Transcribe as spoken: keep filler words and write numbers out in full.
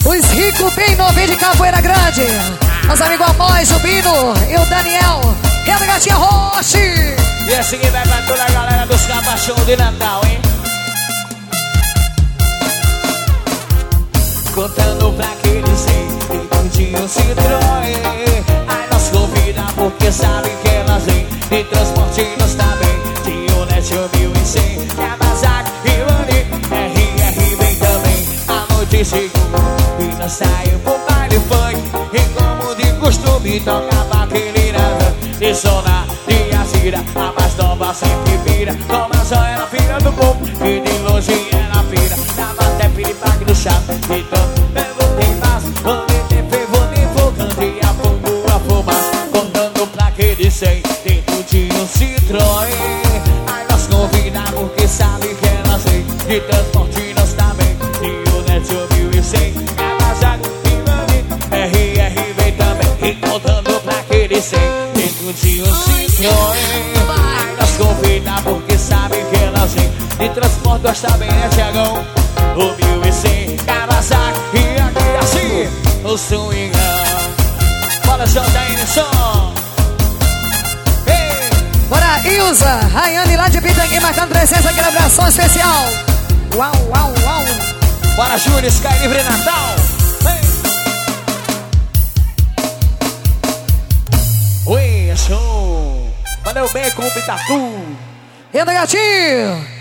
Os ricos bem novinhos de Capoeira Grande. Nosso amigo Amós, o Bino e o Daniel. E a gatinha Roche. E assim que vai pra toda a galera dos capachão de Natal, hein? Contando pra que dizer que um Citroën. Ai, nós convida porque sabe que elas vêm. De transporte nós tá bem. De Unete mil e cem, Kawasaki e Mani. R R vem também. A noite chegou e nós saímos pro baile funk. E como de costume toca baqueira de zona de Azira. A mais nova sempre vira. Toma só ela filha do povo. E de longe ela vira. Tava até piripaque do chá. Então perguntei mais. Vou ter fervor de fogante e a fogo a fumaça. Contando pra que de cem dentro de um Citroën. Aí nós convidamos porque sabe que elas vêm. De transporte nós também. De Unete mil e cem, Kawasaki e Mani. R R vem também. E contando pra que de cem dentro de um Citroën. Aí nós convidamos porque sabe que elas vêm. De transporte nós também, né, Tiagão? O mil e cem, Kawasaki e aqui assim o swingão. Bora, Jordan, som. Ei! Bora, Ilza, Rayane lá de Pitanguim, marcando presença, aquela abração especial. Uau, uau, uau. Bora, Júnior, Sky Livre Natal. Oi, show. Valeu bem com o Pitatu. E do gatinho.